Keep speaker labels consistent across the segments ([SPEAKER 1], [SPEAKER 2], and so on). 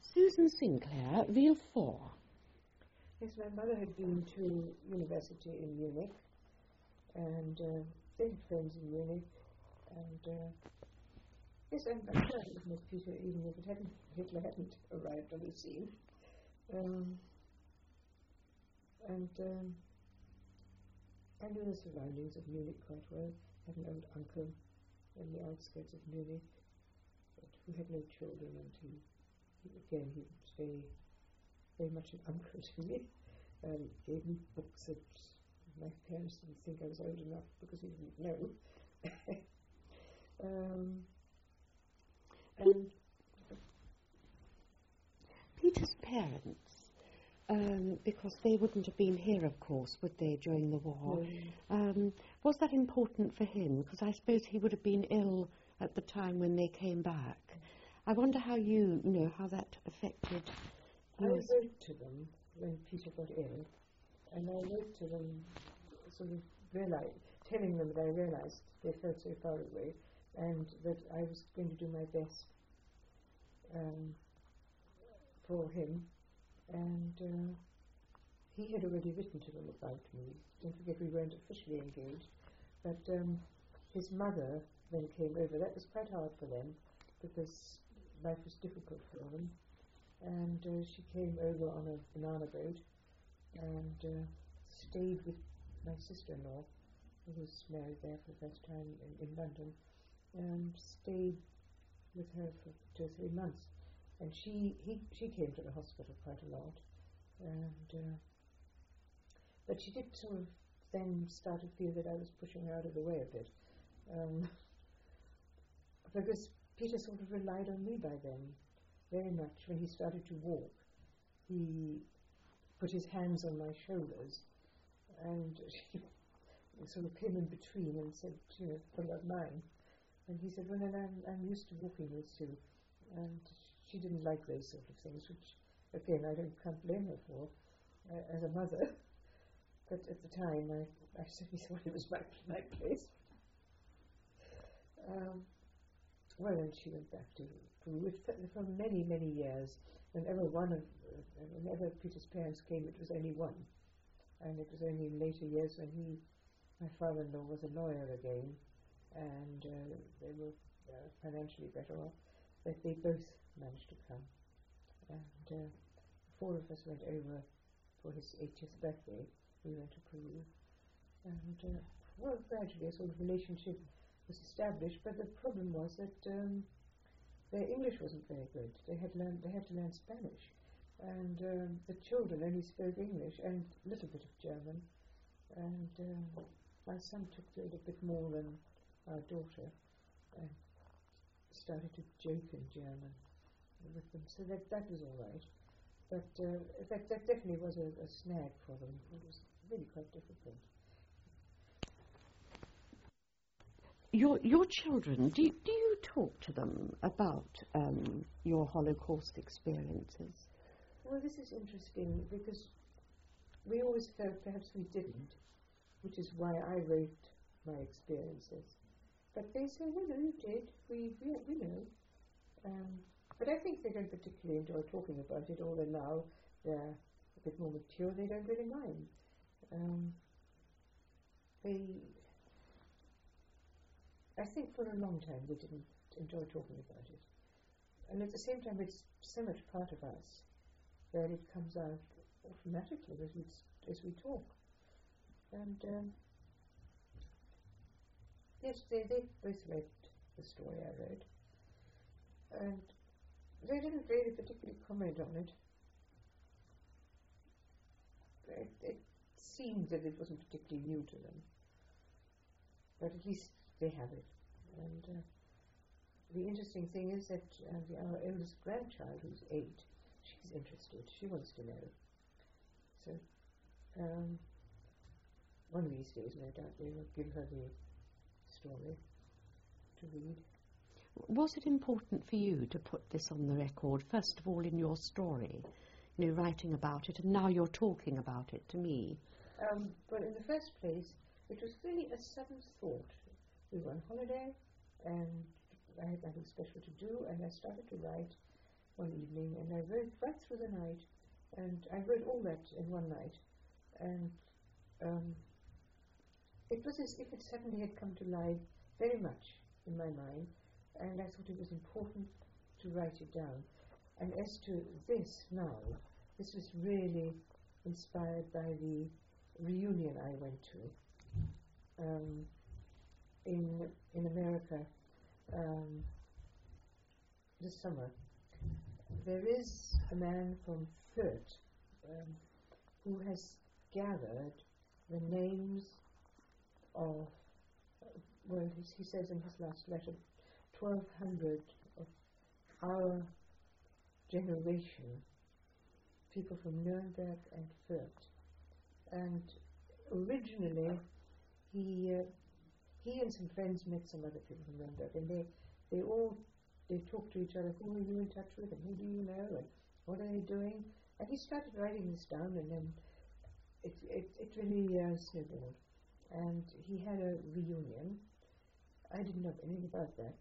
[SPEAKER 1] Susan Sinclair, Reel 4.
[SPEAKER 2] Yes, my mother had been to university in Munich, and they had friends in Munich, and yes, I'm sure I would have Peter even if Hitler hadn't arrived on the scene. I knew the surroundings of Munich quite well. I had an old uncle in the outskirts of Munich who had no children, and he was very, very much an uncle to me. Gave me books that my parents didn't think I was old enough because he didn't know. And
[SPEAKER 1] Peter's parents, because they wouldn't have been here, of course, would they, during the war?
[SPEAKER 2] No.
[SPEAKER 1] Was that important for him? Because I suppose he would have been ill at the time when they came back. I wonder how how that affected
[SPEAKER 2] I wrote to them when Peter got ill, and I wrote to them sort of telling them that I realized they felt so far away, and that I was going to do my best for him. And he had already written to them about me. Don't forget we weren't officially engaged, but his mother then came over. That was quite hard for them because life was difficult for them. And she came over on a banana boat and stayed with my sister-in-law, who was married there for the first time in London, and stayed with her for 2 or 3 months. And she came to the hospital quite a lot, and but she did sort of then start to feel that I was pushing her out of the way a bit, because Peter sort of relied on me by then very much. When he started to walk, he put his hands on my shoulders, and she sort of came in between and said, "What about mine?" And he said, "Well, then I'm used to walking with Sue." And she didn't like those sort of things, which, again, can't blame her for, as a mother. But at the time, I certainly thought it was my place. Well, then she went back to Peru for many, many years. Whenever Peter's parents came, it was only one. And it was only in later years when my father-in-law was a lawyer again, and they were financially better off, that they both managed to come. And 4 of us went over for his 80th birthday. We went to Peru. And, gradually a sort of relationship was established, but the problem was that their English wasn't very good. They had to learn Spanish, and the children only spoke English and a little bit of German. And my son took to it a bit more than our daughter, and started to joke in German with them, so that was all right. But that definitely was a snag for them. It was really quite difficult.
[SPEAKER 1] Your children, do you talk to them about your Holocaust experiences?
[SPEAKER 2] Well, this is interesting because we always felt perhaps we didn't, which is why I wrote my experiences. But they say, "Well, no, you did. We know." But I think they don't particularly enjoy talking about it, although now they're a bit more mature. They don't really mind. I think for a long time they didn't enjoy talking about it. And at the same time, it's so much part of us that it comes out automatically as we talk. And yes, they both read the story I wrote. And they didn't really particularly comment on it. It seemed that it wasn't particularly new to them. But at least they have it. And the interesting thing is that our eldest grandchild, who's 8, she's interested. She wants to know. So one of these days, no doubt, they will give her the story to read.
[SPEAKER 1] Was it important for you to put this on the record, first of all in your story, writing about it, and now you're talking about it to me?
[SPEAKER 2] Well, in the first place, it was really a sudden thought. We were on holiday, and I had nothing special to do, and I started to write, one evening, and I wrote right through the night, and I wrote all that in one night, and it was as if it suddenly had come to life very much in my mind, and I thought it was important to write it down. And as to this now, this was really inspired by the reunion I went to in America this summer. There is a man from Fürth who has gathered the names of, well, he says in his last letter, 1,200 of our generation, people from Nuremberg and Fürth. And originally, he and some friends met some other people from Nuremberg, and they talked to each other. Who are you in touch with, and who do you know, and what are they doing? And he started writing this down, and then it really snowballed. And he had a reunion. I didn't know anything about that.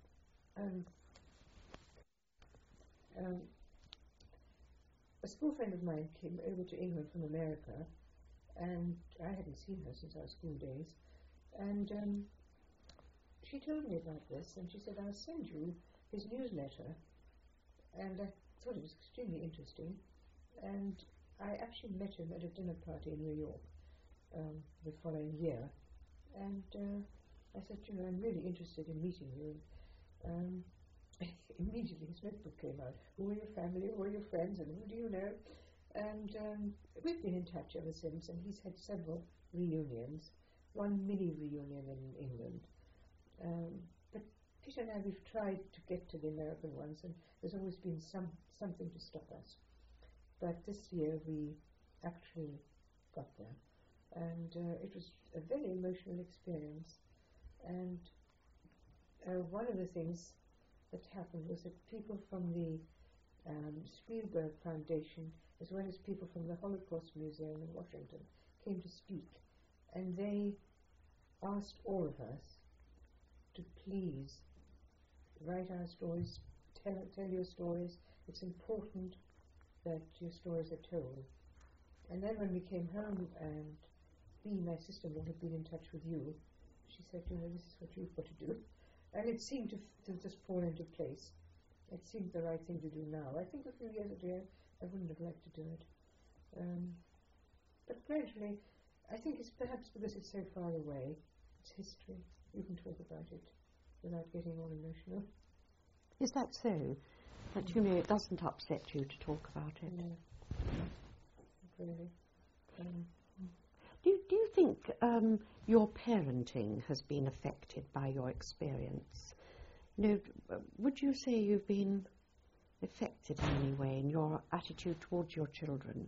[SPEAKER 2] A school friend of mine came over to England from America, and I hadn't seen her since our school days. And she told me about this, and she said, I'll send you his newsletter. And I thought it was extremely interesting. And I actually met him at a dinner party in New York the following year. And I said, I'm really interested in meeting you. Immediately his notebook came out. Who are your family, who are your friends, and who do you know? And we've been in touch ever since, and he's had several reunions, one mini reunion in England. But Peter and I, we've tried to get to the American ones, and there's always been something to stop us. But this year we actually got there. And it was a very emotional experience. And one of the things that happened was that people from the Spielberg Foundation, as well as people from the Holocaust Museum in Washington, came to speak. And they asked all of us to please write our stories, tell your stories. It's important that your stories are told. And then when we came home, and my sister-in-law had been in touch with you, she said, this is what you've got to do. And it seemed to just fall into place. It seemed the right thing to do now. I think a few years ago, I wouldn't have liked to do it. But gradually, I think it's perhaps because it's so far away. It's history. You can talk about it without getting all emotional.
[SPEAKER 1] Is that so? That, it doesn't upset you to talk about it?
[SPEAKER 2] No. Not really.
[SPEAKER 1] Do you think your parenting has been affected by your experience? Would you say you've been affected in any way in your attitude towards your children?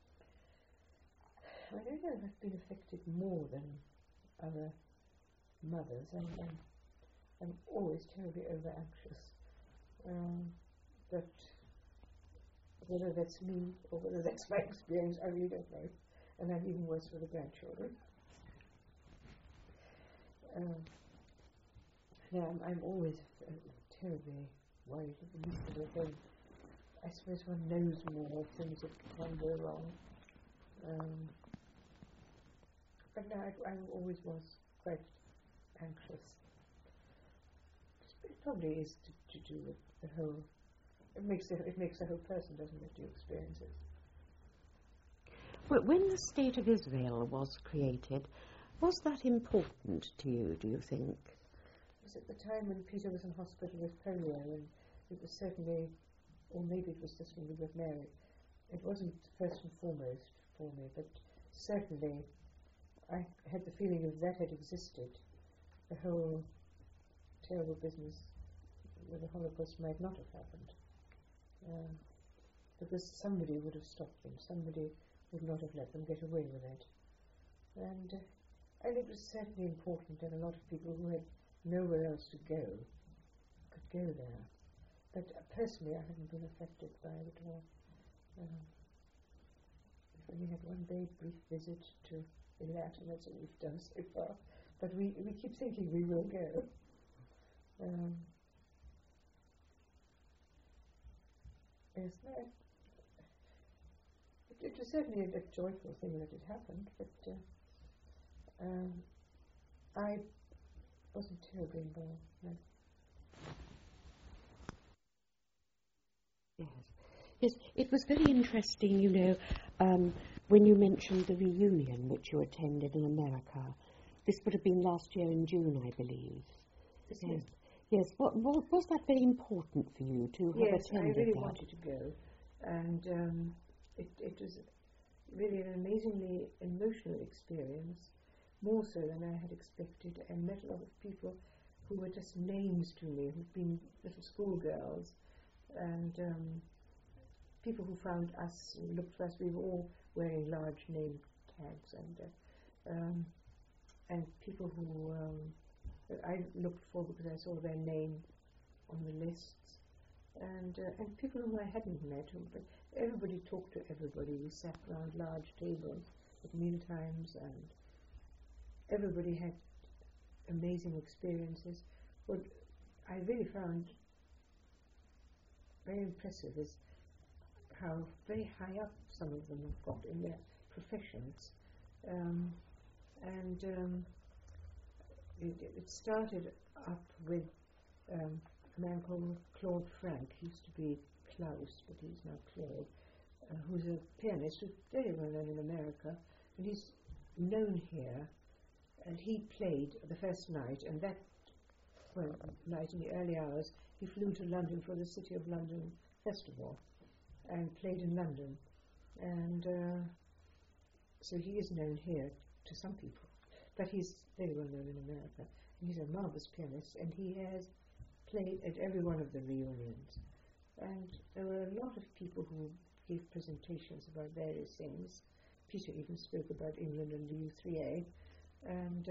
[SPEAKER 2] I don't know if I've been affected more than other mothers. I'm always terribly over-anxious. But whether that's me or whether that's my experience, I really don't know. And I'm even worse for the grandchildren. I'm always terribly worried at the least little thing. I suppose one knows more things that can go wrong. But no, I always was quite anxious. It probably is to do with the whole. It makes the whole person, doesn't it? The experiences.
[SPEAKER 1] When the State of Israel was created, was that important to you, do you think?
[SPEAKER 2] It was at the time when Peter was in hospital with polio, and it was certainly, or maybe it was just when we got married, it wasn't first and foremost for me, but certainly I had the feeling if that had existed, the whole terrible business with the Holocaust might not have happened. Because somebody would have stopped them, somebody would not have let them get away with it. And it was certainly important that a lot of people who had nowhere else to go could go there. But personally, I haven't been affected by it at all. We've only had one very brief visit to Eilat, and that's what we've done so far. But we keep thinking we will go. Yes, no, it was certainly a joyful thing that it happened, but I wasn't terribly involved. No.
[SPEAKER 1] Yes. Yes, it was very interesting, when you mentioned the reunion which you attended in America. This would have been last year in June, I believe.
[SPEAKER 2] Yes.
[SPEAKER 1] Yes. Was that very important for you to have attended
[SPEAKER 2] I really
[SPEAKER 1] that?
[SPEAKER 2] wanted to go, and it was really an amazingly emotional experience, more so than I had expected, and met a lot of people who were just names to me, who'd been little schoolgirls, and people who found us, looked for us. We were all wearing large name tags, and people who I looked for because I saw their name on the lists, and people whom I hadn't met. But everybody talked to everybody. We sat around large tables at meal times, and everybody had amazing experiences. What I really found very impressive is how very high up some of them have got in their professions, it started up with a man called Claude Frank. He used to be Klaus, but he's now Claude, who's a pianist who's very well known in America, and he's known here. And he played the first night, and that night in the early hours, he flew to London for the City of London Festival and played in London. And so he is known here to some people, but he's very well known in America. And he's a marvelous pianist, and he has played at every one of the reunions. And there were a lot of people who gave presentations about various things. Peter even spoke about England and the U3A. And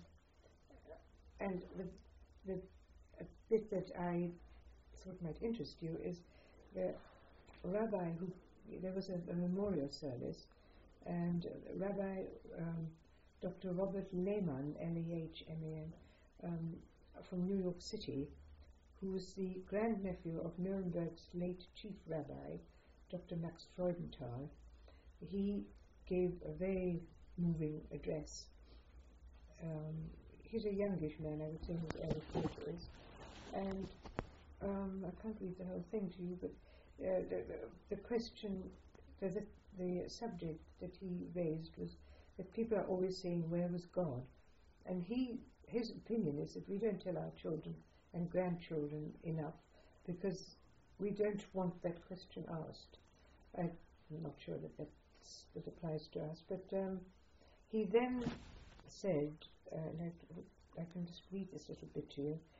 [SPEAKER 2] the bit that I thought might interest you is the rabbi who, there was a memorial service, and Rabbi Dr. Robert Lehman, Lehman, from New York City, who was the grandnephew of Nuremberg's late chief rabbi, Dr. Max Freudenthal. He gave a very moving address. He's a youngish man, I would say in his early 40s, and I can't read the whole thing to you, but the question, the subject that he raised was that people are always saying, where was God? And his opinion is that we don't tell our children and grandchildren enough because we don't want that question asked. I'm not sure that applies to us, but he then said, and I can just read this little bit to you.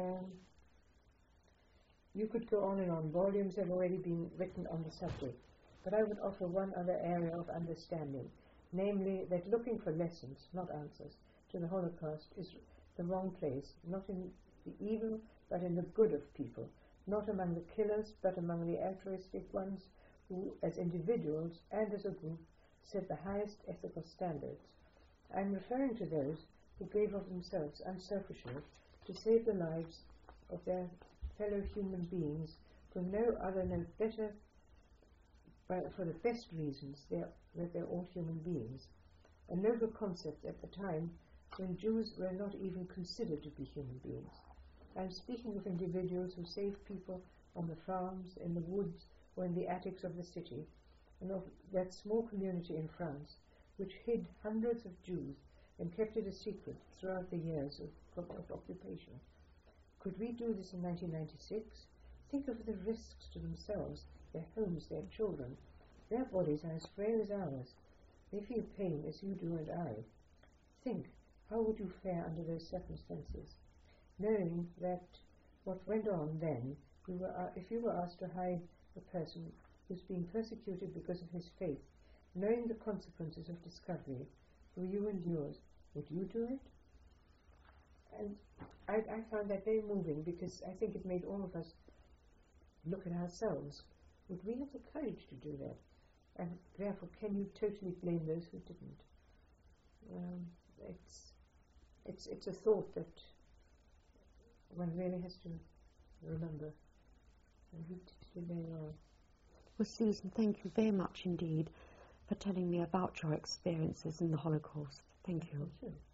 [SPEAKER 2] You could go on and on. Volumes have already been written on the subject, but I would offer one other area of understanding, namely that looking for lessons, not answers, to the Holocaust is the wrong place, not in the evil, but in the good of people, not among the killers, but among the altruistic ones who, as individuals and as a group, set the highest ethical standards. I am referring to those who gave of themselves unselfishly to save the lives of their fellow human beings from no other, no better, but for the best reasons that they're all human beings. A noble concept at the time when Jews were not even considered to be human beings. I am speaking of individuals who saved people on the farms, in the woods, or in the attics of the city, and of that small community in France which hid hundreds of Jews and kept it a secret throughout the years of occupation. Could we do this in 1996? Think of the risks to themselves, their homes, their children. Their bodies are as frail as ours. They feel pain as you do and I. Think, how would you fare under those circumstances? Knowing that what went on then, if you were asked to hide a person who's being persecuted because of his faith, knowing the consequences of discovery for you and yours, would you do it? And I found that very moving because I think it made all of us look at ourselves. Would we have the courage to do that? And therefore, can you totally blame those who didn't? It's a thought that one really has to remember, and he did very well.
[SPEAKER 1] Well, Susan, thank you very much indeed for telling me about your experiences in the Holocaust. Thank you.
[SPEAKER 2] Thank you.